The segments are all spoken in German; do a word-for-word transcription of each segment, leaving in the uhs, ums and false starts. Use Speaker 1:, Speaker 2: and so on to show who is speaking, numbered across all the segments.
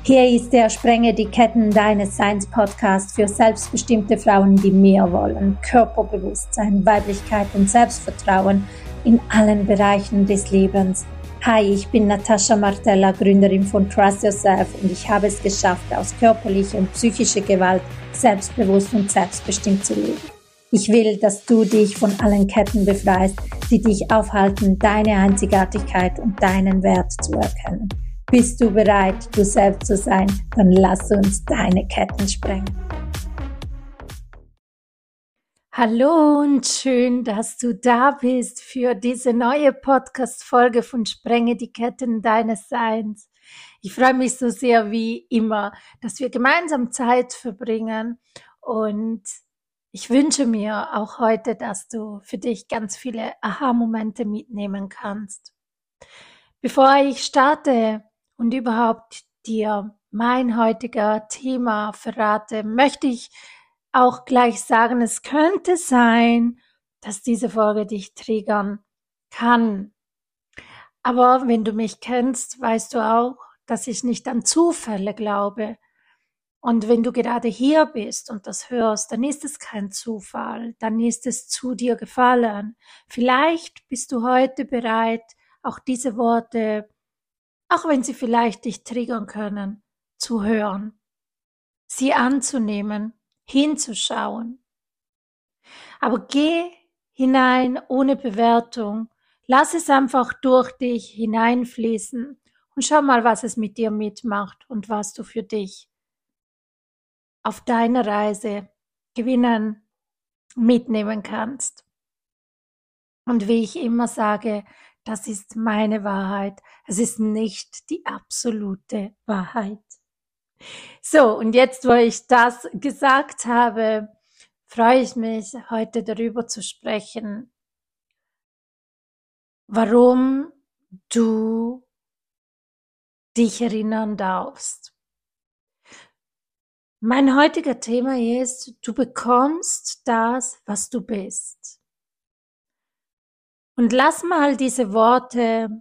Speaker 1: Hier ist der Sprenge die Ketten deines Seins Podcast für selbstbestimmte Frauen, die mehr wollen. Körperbewusstsein, Weiblichkeit und Selbstvertrauen in allen Bereichen des Lebens. Hi, ich bin Natascha Martella, Gründerin von Trust Yourself und ich habe es geschafft, aus körperlicher und psychischer Gewalt selbstbewusst und selbstbestimmt zu leben. Ich will, dass du dich von allen Ketten befreist, die dich aufhalten, deine Einzigartigkeit und deinen Wert zu erkennen. Bist du bereit, du selbst zu sein? Dann lass uns deine Ketten sprengen. Hallo und schön, dass du da bist für diese neue Podcast-Folge von Sprenge die Ketten deines Seins. Ich freue mich so sehr wie immer, dass wir gemeinsam Zeit verbringen und ich wünsche mir auch heute, dass du für dich ganz viele Aha-Momente mitnehmen kannst. Bevor ich starte und überhaupt dir mein heutiger Thema verrate, möchte ich auch gleich sagen, es könnte sein, dass diese Folge dich triggern kann. Aber wenn du mich kennst, weißt du auch, dass ich nicht an Zufälle glaube. Und wenn du gerade hier bist und das hörst, dann ist es kein Zufall, dann ist es zu dir gefallen. Vielleicht bist du heute bereit, auch diese Worte, auch wenn sie vielleicht dich triggern können, zu hören, sie anzunehmen, hinzuschauen. Aber geh hinein ohne Bewertung, lass es einfach durch dich hineinfließen und schau mal, was es mit dir mitmacht und was du für dich auf deiner Reise gewinnen, mitnehmen kannst. Und wie ich immer sage, das ist meine Wahrheit. Es ist nicht die absolute Wahrheit. So, und jetzt, wo ich das gesagt habe, freue ich mich, heute darüber zu sprechen, warum du dich erinnern darfst. Mein heutiger Thema ist, du bekommst das, was du bist. Und lass mal diese Worte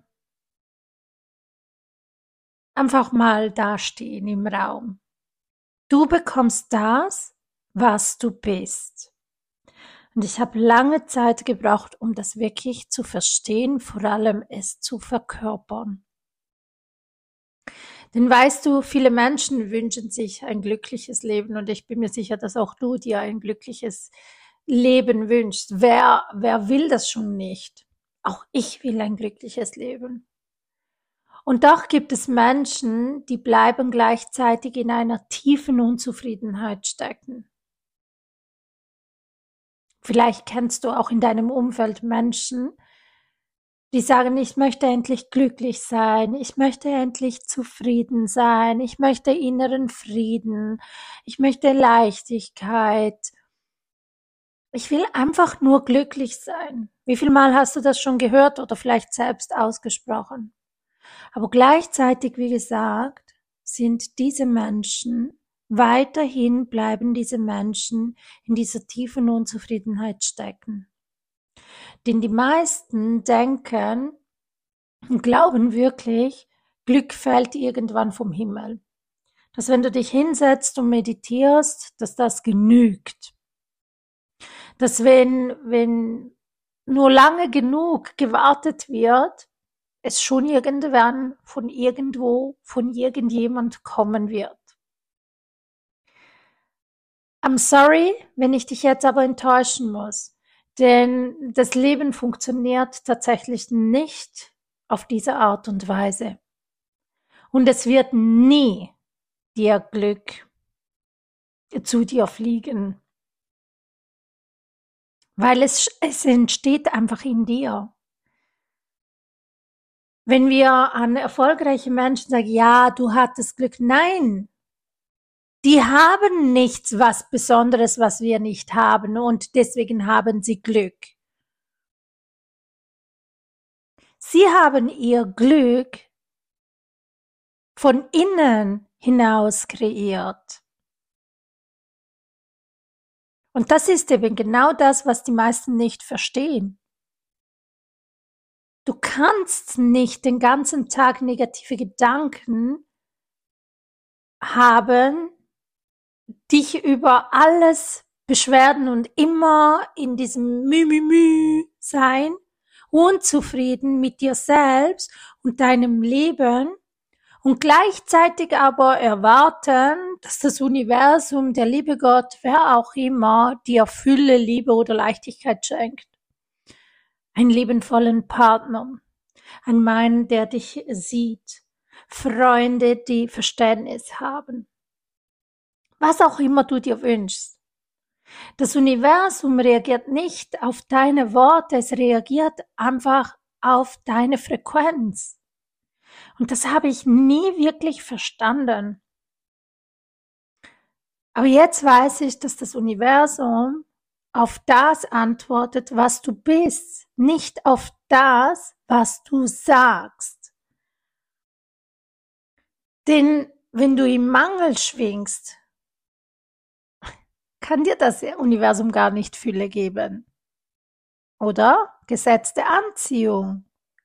Speaker 1: einfach mal dastehen im Raum. Du bekommst das, was du bist. Und ich habe lange Zeit gebraucht, um das wirklich zu verstehen, vor allem es zu verkörpern. Denn weißt du, viele Menschen wünschen sich ein glückliches Leben und ich bin mir sicher, dass auch du dir ein glückliches Leben wünschst. Wer, wer will das schon nicht? Auch ich will ein glückliches Leben. Und doch gibt es Menschen, die bleiben gleichzeitig in einer tiefen Unzufriedenheit stecken. Vielleicht kennst du auch in deinem Umfeld Menschen, die sagen, ich möchte endlich glücklich sein, ich möchte endlich zufrieden sein, ich möchte inneren Frieden, ich möchte Leichtigkeit. Ich will einfach nur glücklich sein. Wie viel Mal hast du das schon gehört oder vielleicht selbst ausgesprochen? Aber gleichzeitig, wie gesagt, sind diese Menschen, weiterhin bleiben diese Menschen in dieser tiefen Unzufriedenheit stecken. Denn die meisten denken und glauben wirklich, Glück fällt irgendwann vom Himmel. Dass wenn du dich hinsetzt und meditierst, dass das genügt. Dass wenn, wenn nur lange genug gewartet wird, es schon irgendwann von irgendwo, von irgendjemand kommen wird. I'm sorry, wenn ich dich jetzt aber enttäuschen muss. Denn das Leben funktioniert tatsächlich nicht auf diese Art und Weise. Und es wird nie dir Glück zu dir fliegen. Weil es, es entsteht einfach in dir. Wenn wir an erfolgreiche Menschen sagen, ja, du hattest Glück. Nein, die haben nichts, was Besonderes, was wir nicht haben und deswegen haben sie Glück. Sie haben ihr Glück von innen hinaus kreiert. Und das ist eben genau das, was die meisten nicht verstehen. Du kannst nicht den ganzen Tag negative Gedanken haben, dich über alles beschwerden und immer in diesem Mü-Mü-Mü sein, unzufrieden mit dir selbst und deinem Leben und gleichzeitig aber erwarten, dass das Universum, der liebe Gott, wer auch immer, dir Fülle, Liebe oder Leichtigkeit schenkt. Einen liebenvollen Partner, ein Mann, der dich sieht, Freunde, die Verständnis haben. Was auch immer du dir wünschst. Das Universum reagiert nicht auf deine Worte, es reagiert einfach auf deine Frequenz. Und das habe ich nie wirklich verstanden. Aber jetzt weiß ich, dass das Universum auf das antwortet, was du bist, nicht auf das, was du sagst. Denn wenn du im Mangel schwingst, kann dir das Universum gar nicht Fülle geben. Oder? Gesetz der Anziehung.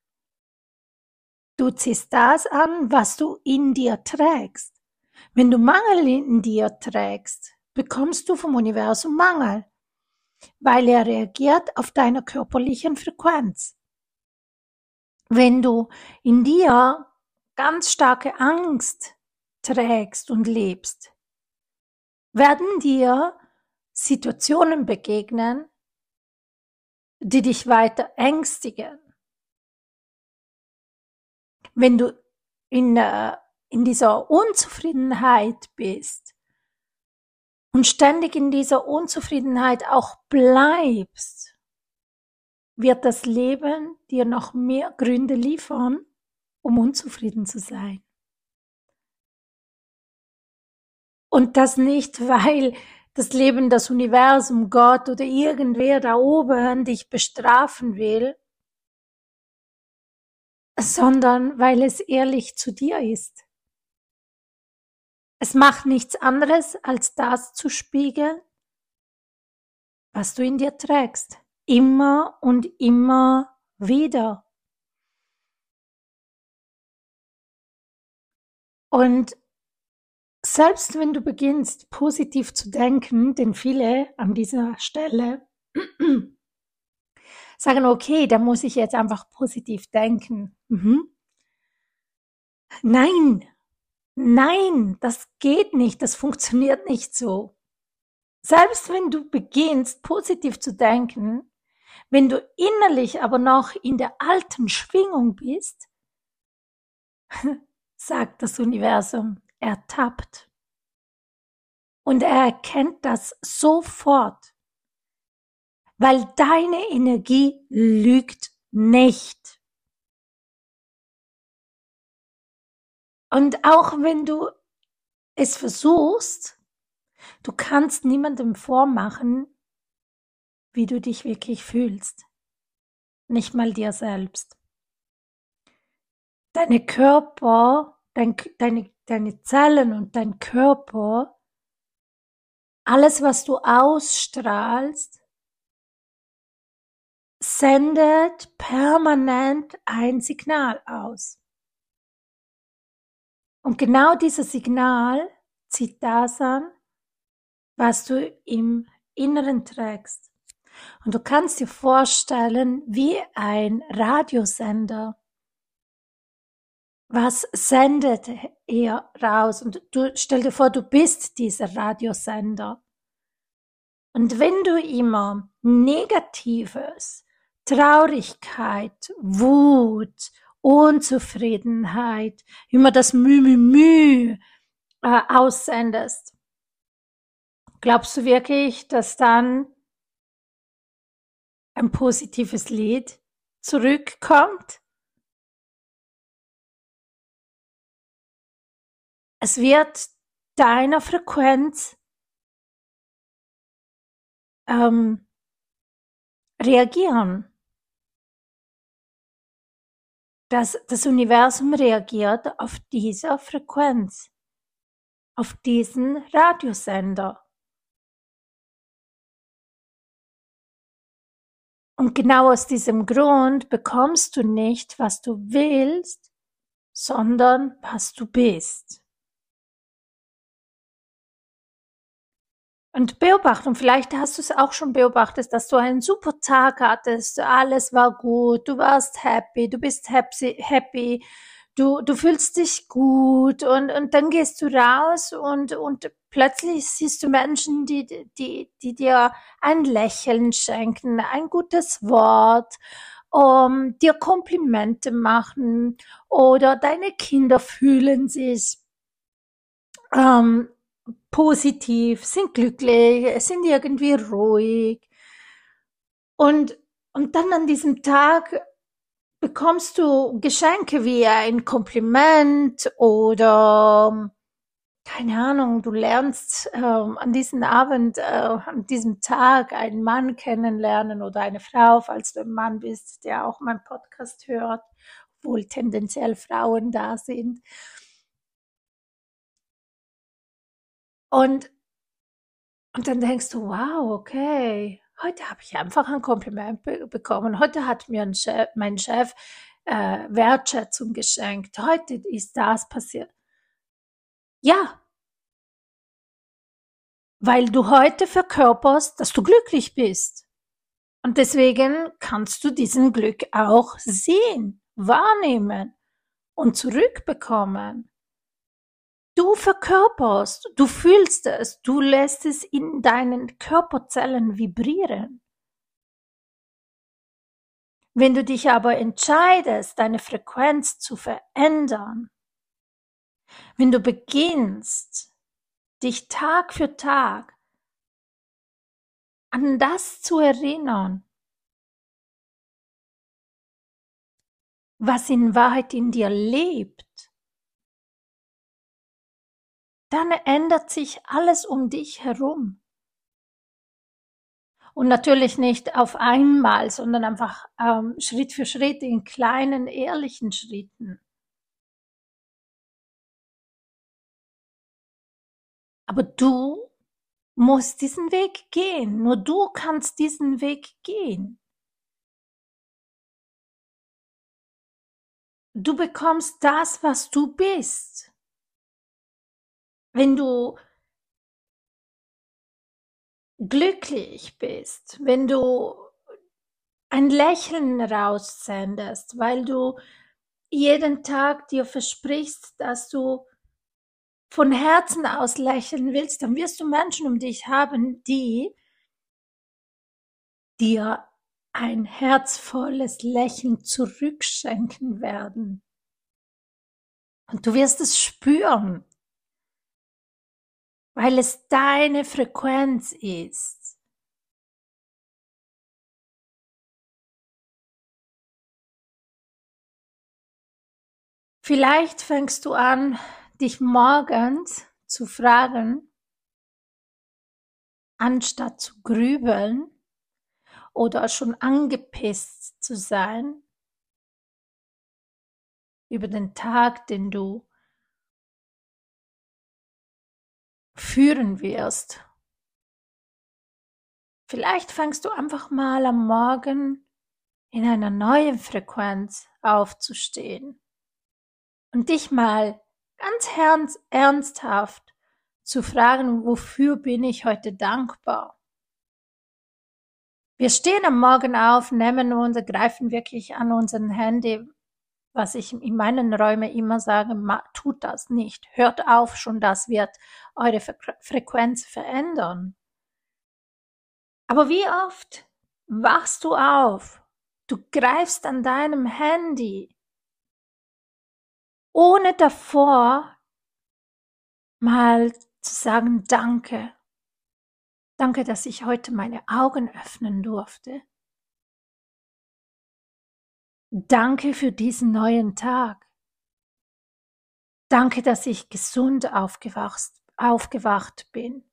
Speaker 1: Du ziehst das an, was du in dir trägst. Wenn du Mangel in dir trägst, bekommst du vom Universum Mangel, weil er reagiert auf deiner körperlichen Frequenz. Wenn du in dir ganz starke Angst trägst und lebst, werden dir Situationen begegnen, die dich weiter ängstigen. Wenn du in, äh, in dieser Unzufriedenheit bist und ständig in dieser Unzufriedenheit auch bleibst, wird das Leben dir noch mehr Gründe liefern, um unzufrieden zu sein. Und das nicht, weil das Leben, das Universum, Gott oder irgendwer da oben dich bestrafen will, sondern weil es ehrlich zu dir ist. Es macht nichts anderes, als das zu spiegeln, was du in dir trägst. Immer und immer wieder. Und selbst wenn du beginnst, positiv zu denken, denn viele an dieser Stelle sagen, okay, da muss ich jetzt einfach positiv denken. Mhm. Nein, nein, das geht nicht, das funktioniert nicht so. Selbst wenn du beginnst, positiv zu denken, wenn du innerlich aber noch in der alten Schwingung bist, sagt das Universum, ertappt. Und er erkennt das sofort, weil deine Energie lügt nicht. Und auch wenn du es versuchst, du kannst niemandem vormachen, wie du dich wirklich fühlst. Nicht mal dir selbst. Deine Körper, dein, deine, deine Zellen und dein Körper, alles, was du ausstrahlst, sendet permanent ein Signal aus. Und genau dieses Signal zieht das an, was du im Inneren trägst. Und du kannst dir vorstellen, wie ein Radiosender. Was sendet er raus? Und du stell dir vor, du bist dieser Radiosender. Und wenn du immer Negatives, Traurigkeit, Wut, Unzufriedenheit, immer das Mü, Mü, Mü äh, aussendest, glaubst du wirklich, dass dann ein positives Lied zurückkommt? Es wird deiner Frequenz ähm, reagieren. Das, das Universum reagiert auf diese Frequenz, auf diesen Radiosender. Und genau aus diesem Grund bekommst du nicht, was du willst, sondern was du bist. Und beobachten, und vielleicht hast du es auch schon beobachtet, dass du einen super Tag hattest, alles war gut, du warst happy, du bist happy, happy, du, du fühlst dich gut und, und dann gehst du raus und, und plötzlich siehst du Menschen, die, die, die dir ein Lächeln schenken, ein gutes Wort, um, dir Komplimente machen oder deine Kinder fühlen sich ähm, positiv, sind glücklich, sind irgendwie ruhig. Und, und dann an diesem Tag bekommst du Geschenke wie ein Kompliment oder keine Ahnung, du lernst ähm, an diesem Abend, äh, an diesem Tag einen Mann kennenlernen oder eine Frau, falls du ein Mann bist, der auch meinen Podcast hört, obwohl tendenziell Frauen da sind. Und Und dann denkst du: „Wow, okay, heute habe ich einfach ein Kompliment be bekommen. Heute hat mir 'n Chef mein Chef, äh, Wertschätzung geschenkt. Heute ist das passiert.“ Ja, weil du heute verkörperst, dass du glücklich bist. Und deswegen kannst du diesen Glück auch sehen, wahrnehmen und zurückbekommen. Du verkörperst, du fühlst es, du lässt es in deinen Körperzellen vibrieren. Wenn du dich aber entscheidest, deine Frequenz zu verändern, wenn du beginnst, dich Tag für Tag an das zu erinnern, was in Wahrheit in dir lebt, dann ändert sich alles um dich herum. Und natürlich nicht auf einmal, sondern einfach ähm, Schritt für Schritt in kleinen, ehrlichen Schritten. Aber du musst diesen Weg gehen. Nur du kannst diesen Weg gehen. Du bekommst das, was du bist. Wenn du glücklich bist, wenn du ein Lächeln raussendest, weil du jeden Tag dir versprichst, dass du von Herzen aus lächeln willst, dann wirst du Menschen um dich haben, die dir ein herzvolles Lächeln zurückschenken werden. Und du wirst es spüren, weil es deine Frequenz ist. Vielleicht fängst du an, dich morgens zu fragen, anstatt zu grübeln oder schon angepisst zu sein über den Tag, den du führen wirst. Vielleicht fängst du einfach mal am Morgen in einer neuen Frequenz aufzustehen und dich mal ganz ernsthaft zu fragen, wofür bin ich heute dankbar? Wir stehen am Morgen auf, nehmen uns, greifen wirklich an unseren Handy, was ich in meinen Räumen immer sage, tut das nicht. Hört auf, schon das wird eure Frequenz verändern. Aber wie oft wachst du auf? Du greifst an deinem Handy, ohne davor mal zu sagen, danke. Danke, dass ich heute meine Augen öffnen durfte. Danke für diesen neuen Tag. Danke, dass ich gesund aufgewacht, aufgewacht bin.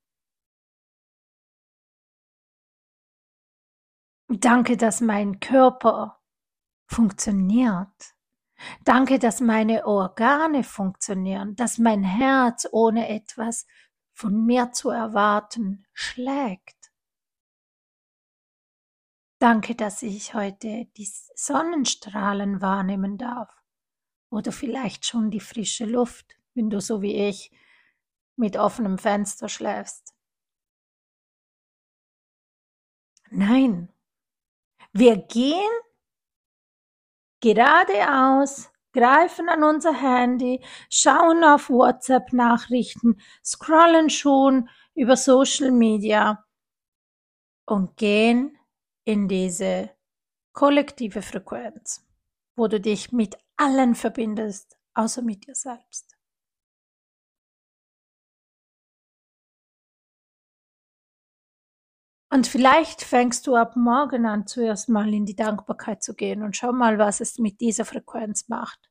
Speaker 1: Danke, dass mein Körper funktioniert. Danke, dass meine Organe funktionieren, dass mein Herz ohne etwas von mir zu erwarten schlägt. Danke, dass ich heute die Sonnenstrahlen wahrnehmen darf oder vielleicht schon die frische Luft, wenn du so wie ich mit offenem Fenster schläfst. Nein, wir gehen geradeaus, greifen an unser Handy, schauen auf WhatsApp-Nachrichten, scrollen schon über Social Media und gehen in diese kollektive Frequenz, wo du dich mit allen verbindest, außer mit dir selbst. Und vielleicht fängst du ab morgen an, zuerst mal in die Dankbarkeit zu gehen und schau mal, was es mit dieser Frequenz macht.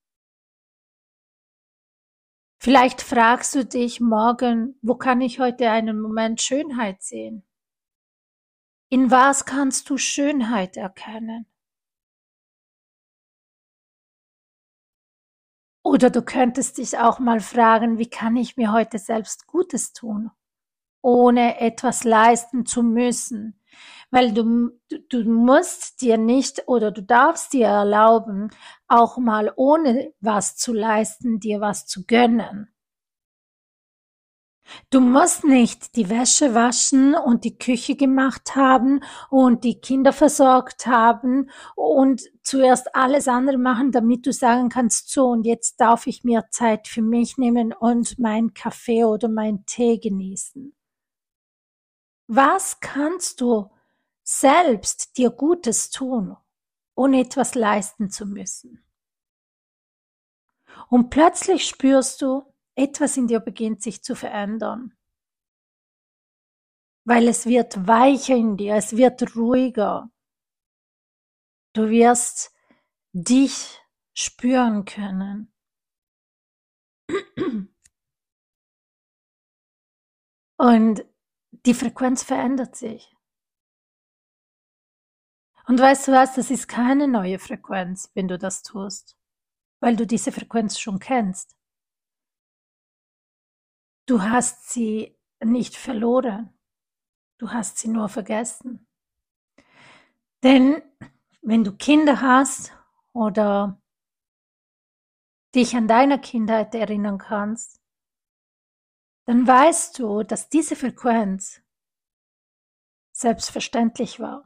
Speaker 1: Vielleicht fragst du dich morgen, wo kann ich heute einen Moment Schönheit sehen? In was kannst du Schönheit erkennen? Oder du könntest dich auch mal fragen, wie kann ich mir heute selbst Gutes tun, ohne etwas leisten zu müssen? Weil du, du, du musst dir nicht oder du darfst dir erlauben, auch mal ohne was zu leisten, dir was zu gönnen. Du musst nicht die Wäsche waschen und die Küche gemacht haben und die Kinder versorgt haben und zuerst alles andere machen, damit du sagen kannst, so und jetzt darf ich mir Zeit für mich nehmen und meinen Kaffee oder meinen Tee genießen. Was kannst du selbst dir Gutes tun, ohne etwas leisten zu müssen? Und plötzlich spürst du, etwas in dir beginnt sich zu verändern. Weil es wird weicher in dir, es wird ruhiger. Du wirst dich spüren können. Und die Frequenz verändert sich. Und weißt du was, das ist keine neue Frequenz, wenn du das tust, weil du diese Frequenz schon kennst. Du hast sie nicht verloren, du hast sie nur vergessen. Denn wenn du Kinder hast oder dich an deine Kindheit erinnern kannst, dann weißt du, dass diese Frequenz selbstverständlich war.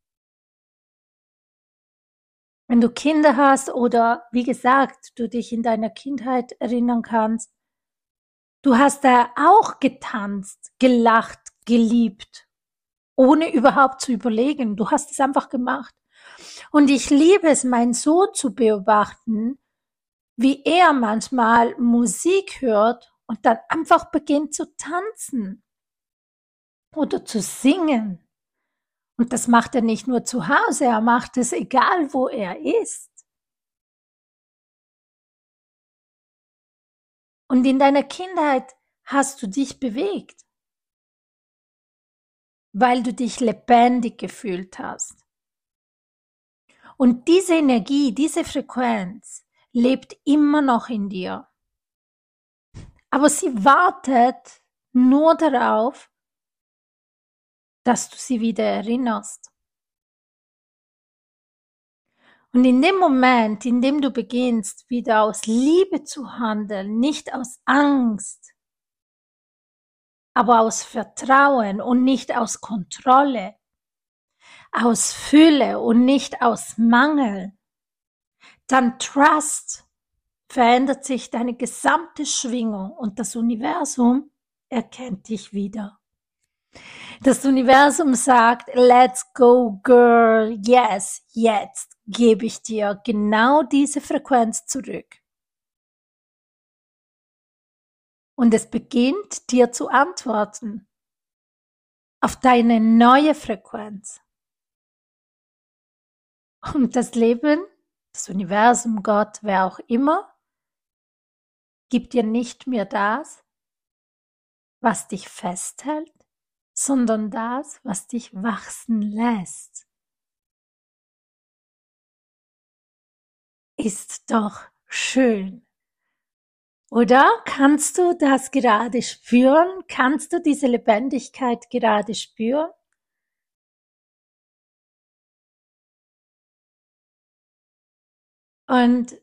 Speaker 1: Wenn du Kinder hast oder wie gesagt, du dich in deiner Kindheit erinnern kannst, du hast da auch getanzt, gelacht, geliebt, ohne überhaupt zu überlegen. Du hast es einfach gemacht. Und ich liebe es, meinen Sohn zu beobachten, wie er manchmal Musik hört und dann einfach beginnt zu tanzen oder zu singen. Und das macht er nicht nur zu Hause, er macht es egal, wo er ist. Und in deiner Kindheit hast du dich bewegt, weil du dich lebendig gefühlt hast. Und diese Energie, diese Frequenz lebt immer noch in dir. Aber sie wartet nur darauf, dass du sie wieder erinnerst. Und in dem Moment, in dem du beginnst, wieder aus Liebe zu handeln, nicht aus Angst, aber aus Vertrauen und nicht aus Kontrolle, aus Fülle und nicht aus Mangel, dann Trust, verändert sich deine gesamte Schwingung und das Universum erkennt dich wieder. Das Universum sagt, let's go girl, yes, jetzt gebe ich dir genau diese Frequenz zurück. Und es beginnt dir zu antworten auf deine neue Frequenz. Und das Leben, das Universum, Gott, wer auch immer, gibt dir nicht mehr das, was dich festhält, sondern das, was dich wachsen lässt. Ist doch schön. Oder kannst du das gerade spüren? Kannst du diese Lebendigkeit gerade spüren? Und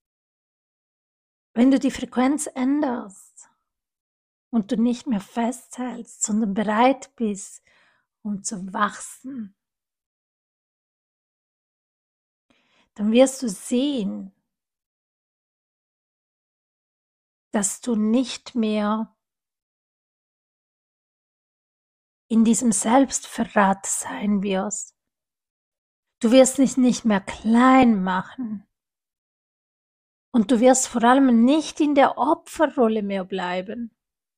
Speaker 1: wenn du die Frequenz änderst und du nicht mehr festhältst, sondern bereit bist, um zu wachsen, dann wirst du sehen, dass du nicht mehr in diesem Selbstverrat sein wirst. Du wirst dich nicht mehr klein machen. Und du wirst vor allem nicht in der Opferrolle mehr bleiben.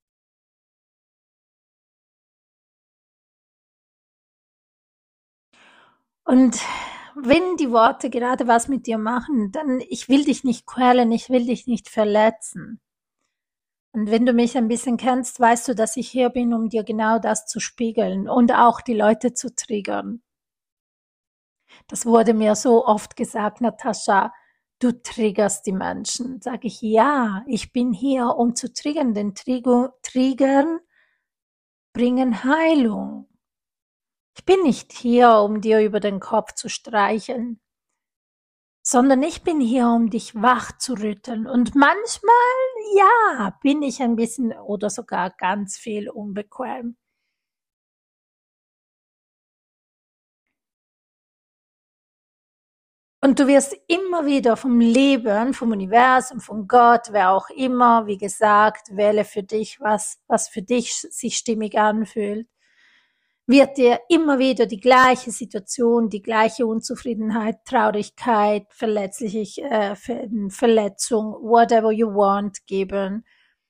Speaker 1: Und wenn die Worte gerade was mit dir machen, dann ich will dich nicht quälen, ich will dich nicht verletzen. Und wenn du mich ein bisschen kennst, weißt du, dass ich hier bin, um dir genau das zu spiegeln und auch die Leute zu triggern. Das wurde mir so oft gesagt, Natascha, du triggerst die Menschen. Sage ich, ja, ich bin hier, um zu triggern, denn Triggern bringen Heilung. Ich bin nicht hier, um dir über den Kopf zu streicheln, sondern ich bin hier, um dich wach zu rütteln. Und manchmal, ja, bin ich ein bisschen oder sogar ganz viel unbequem. Und du wirst immer wieder vom Leben, vom Universum, von Gott, wer auch immer, wie gesagt, wähle für dich, was, was für dich sich stimmig anfühlt, wird dir immer wieder die gleiche Situation, die gleiche Unzufriedenheit, Traurigkeit, verletzliche äh, Verletzung, whatever you want geben.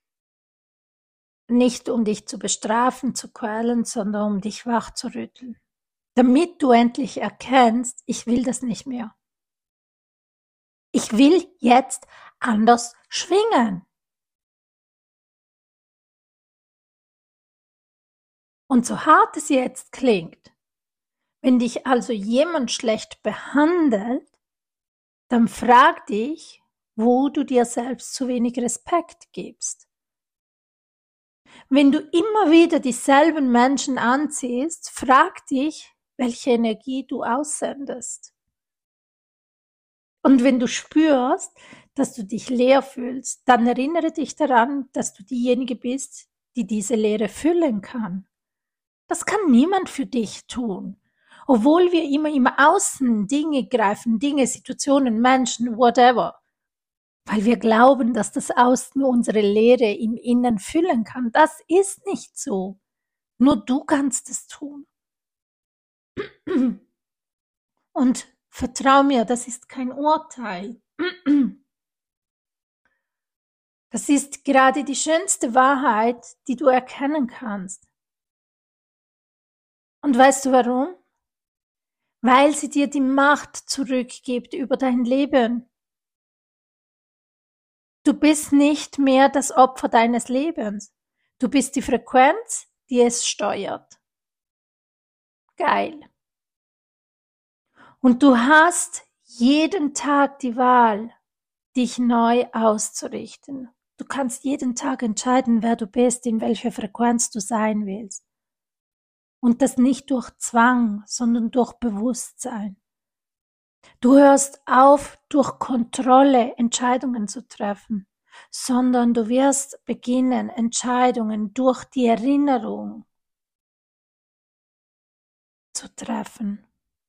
Speaker 1: Nicht um dich zu bestrafen, zu quälen, sondern um dich wach zu rütteln. Damit du endlich erkennst, ich will das nicht mehr. Ich will jetzt anders schwingen. Und so hart es jetzt klingt, wenn dich also jemand schlecht behandelt, dann frag dich, wo du dir selbst zu wenig Respekt gibst. Wenn du immer wieder dieselben Menschen anziehst, frag dich, welche Energie du aussendest. Und wenn du spürst, dass du dich leer fühlst, dann erinnere dich daran, dass du diejenige bist, die diese Leere füllen kann. Das kann niemand für dich tun. Obwohl wir immer im Außen Dinge greifen, Dinge, Situationen, Menschen, whatever. Weil wir glauben, dass das Außen unsere Leere im Innen füllen kann. Das ist nicht so. Nur du kannst es tun. Und vertrau mir, das ist kein Urteil. Das ist gerade die schönste Wahrheit, die du erkennen kannst. Und weißt du warum? Weil sie dir die Macht zurückgibt über dein Leben. Du bist nicht mehr das Opfer deines Lebens. Du bist die Frequenz, die es steuert. Geil. Und du hast jeden Tag die Wahl, dich neu auszurichten. Du kannst jeden Tag entscheiden, wer du bist, in welcher Frequenz du sein willst. Und das nicht durch Zwang, sondern durch Bewusstsein. Du hörst auf, durch Kontrolle Entscheidungen zu treffen, sondern du wirst beginnen, Entscheidungen durch die Erinnerung zu treffen.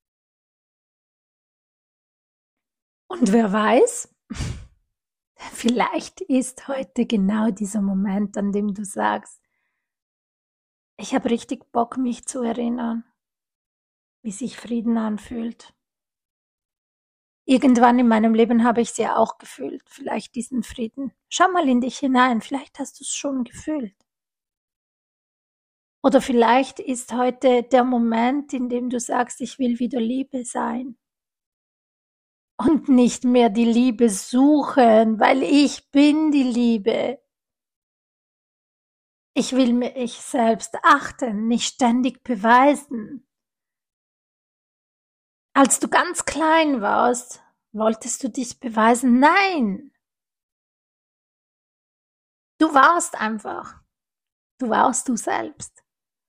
Speaker 1: Und wer weiß, vielleicht ist heute genau dieser Moment, an dem du sagst, ich habe richtig Bock, mich zu erinnern, wie sich Frieden anfühlt. Irgendwann in meinem Leben habe ich es ja auch gefühlt, vielleicht diesen Frieden. Schau mal in dich hinein, vielleicht hast du es schon gefühlt. Oder vielleicht ist heute der Moment, in dem du sagst, ich will wieder Liebe sein. Und nicht mehr die Liebe suchen, weil ich bin die Liebe. Ich will mich selbst achten, nicht ständig beweisen. Als du ganz klein warst, wolltest du dich beweisen? Nein. Du warst einfach. Du warst du selbst.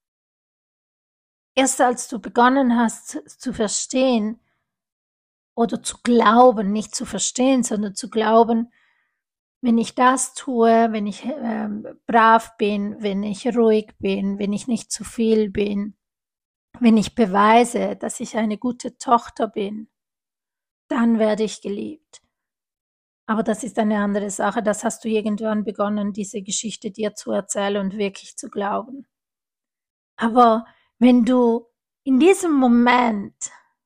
Speaker 1: Erst als du begonnen hast zu verstehen oder zu glauben, nicht zu verstehen, sondern zu glauben, wenn ich das tue, wenn ich äh, brav bin, wenn ich ruhig bin, wenn ich nicht zu viel bin, Wenn ich beweise, dass ich eine gute Tochter bin, dann werde ich geliebt. Aber das ist eine andere Sache. Das hast du irgendwann begonnen, diese Geschichte dir zu erzählen und wirklich zu glauben. Aber wenn du in diesem Moment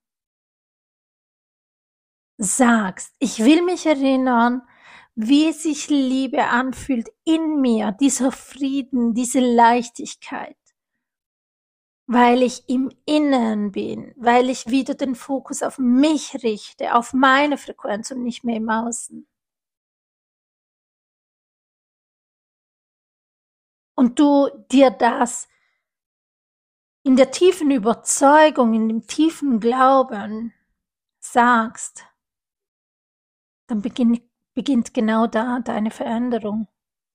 Speaker 1: sagst, ich will mich erinnern, wie sich Liebe anfühlt in mir, dieser Frieden, diese Leichtigkeit, weil ich im Innen bin, weil ich wieder den Fokus auf mich richte, auf meine Frequenz und nicht mehr im Außen. Und du dir das in der tiefen Überzeugung, in dem tiefen Glauben sagst, dann beginn, beginnt genau da deine Veränderung.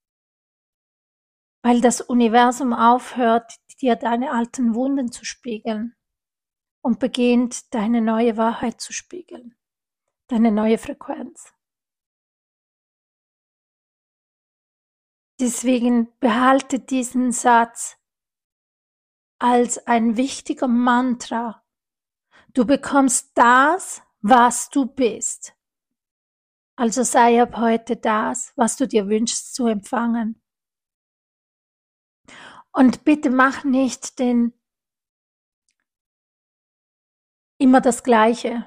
Speaker 1: Weil das Universum aufhört, dir deine alten Wunden zu spiegeln und beginnt, deine neue Wahrheit zu spiegeln, deine neue Frequenz. Deswegen behalte diesen Satz als ein wichtiger Mantra. Du bekommst das, was du bist. Also sei ab heute das, was du dir wünschst zu empfangen. Und bitte mach nicht den immer das Gleiche.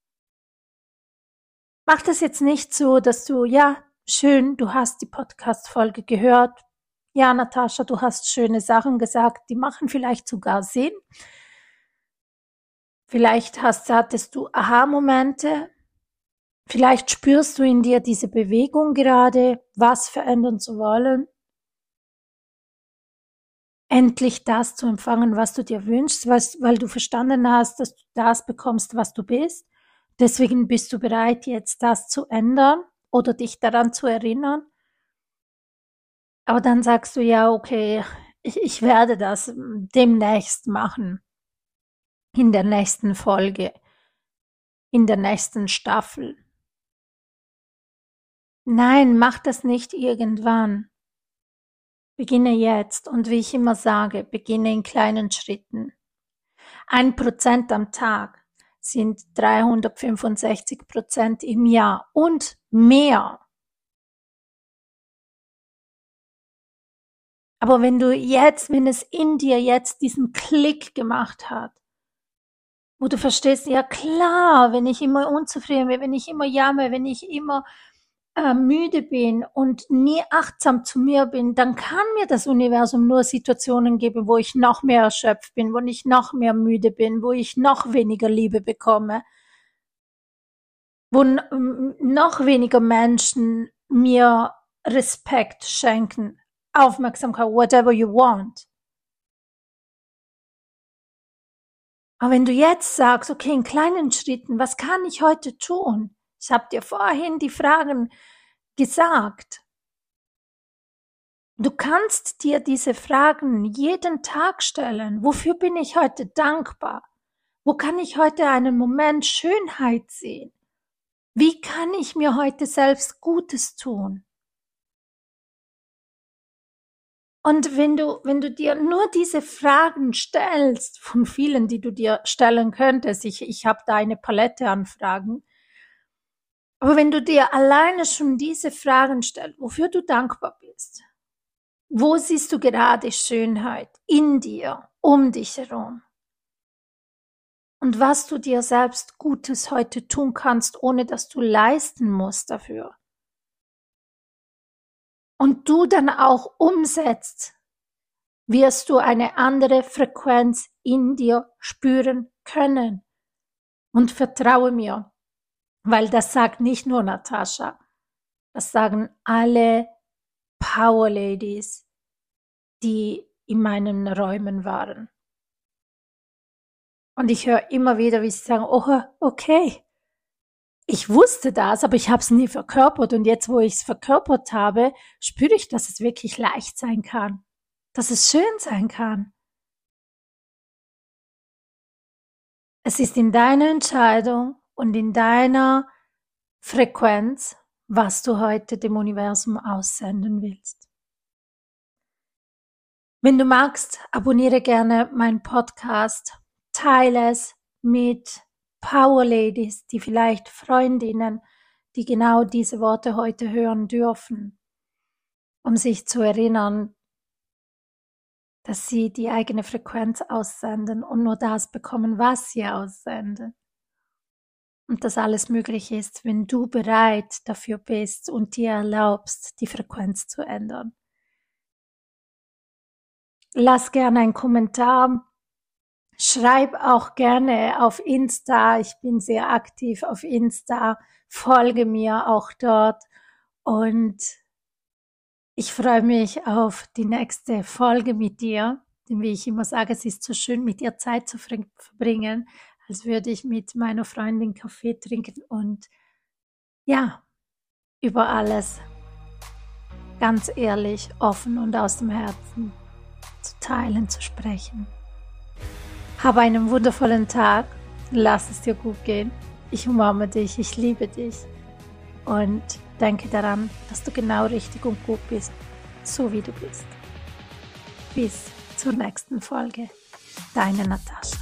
Speaker 1: Mach das jetzt nicht so, dass du, ja, schön, du hast die Podcast-Folge gehört. Ja, Natascha, du hast schöne Sachen gesagt, die machen vielleicht sogar Sinn. Vielleicht hast, hattest du Aha-Momente. Vielleicht spürst du in dir diese Bewegung gerade, was verändern zu wollen. Endlich das zu empfangen, was du dir wünschst, weil du verstanden hast, dass du das bekommst, was du bist. Deswegen bist du bereit, jetzt das zu ändern oder dich daran zu erinnern. Aber dann sagst du, ja, okay, ich, ich werde das demnächst machen. In der nächsten Folge. In der nächsten Staffel. Nein, mach das nicht irgendwann. Beginne jetzt und wie ich immer sage, beginne in kleinen Schritten. Ein Prozent am Tag sind dreihundertfünfundsechzig Prozent im Jahr und mehr. Aber wenn du jetzt, wenn es in dir jetzt diesen Klick gemacht hat, wo du verstehst, ja klar, wenn ich immer unzufrieden bin, wenn ich immer jammer, wenn ich immer äh, müde bin und nie achtsam zu mir bin, dann kann mir das Universum nur Situationen geben, wo ich noch mehr erschöpft bin, wo ich noch mehr müde bin, wo ich noch weniger Liebe bekomme, wo noch weniger Menschen mir Respekt schenken, Aufmerksamkeit, whatever you want. Aber wenn du jetzt sagst, okay, in kleinen Schritten, was kann ich heute tun? Ich habe dir vorhin die Fragen gesagt. Du kannst dir diese Fragen jeden Tag stellen. Wofür bin ich heute dankbar? Wo kann ich heute einen Moment Schönheit sehen? Wie kann ich mir heute selbst Gutes tun? Und wenn du, wenn du dir nur diese Fragen stellst, von vielen, die du dir stellen könntest, ich, ich habe da eine Palette an Fragen, aber wenn du dir alleine schon diese Fragen stellst, wofür du dankbar bist, wo siehst du gerade Schönheit in dir, um dich herum, und was du dir selbst Gutes heute tun kannst, ohne dass du leisten musst dafür, und du dann auch umsetzt, wirst du eine andere Frequenz in dir spüren können. Und vertraue mir, weil das sagt nicht nur Natascha, das sagen alle Power Ladies, die in meinen Räumen waren. Und ich höre immer wieder, wie sie sagen, oh, okay, ich wusste das, aber ich habe es nie verkörpert. Und jetzt, wo ich es verkörpert habe, spüre ich, dass es wirklich leicht sein kann, dass es schön sein kann. Es ist in deiner Entscheidung und in deiner Frequenz, was du heute dem Universum aussenden willst. Wenn du magst, abonniere gerne meinen Podcast teile es mit Power Ladies, die vielleicht Freundinnen, die genau diese Worte heute hören dürfen, um sich zu erinnern, dass sie die eigene Frequenz aussenden und nur das bekommen, was sie aussenden. Und dass alles möglich ist, wenn du bereit dafür bist und dir erlaubst, die Frequenz zu ändern. Lass gerne einen Kommentar. Schreib auch gerne auf Insta. Ich bin sehr aktiv auf Insta. Folge mir auch dort. Und ich freue mich auf die nächste Folge mit dir. Denn wie ich immer sage, es ist so schön, mit dir Zeit zu verbringen, als würde ich mit meiner Freundin Kaffee trinken und ja, über alles ganz ehrlich, offen und aus dem Herzen zu teilen, zu sprechen. Habe einen wundervollen Tag, lass es dir gut gehen. Ich umarme dich, ich liebe dich und denke daran, dass du genau richtig und gut bist, so wie du bist. Bis zur nächsten Folge. Deine Natascha.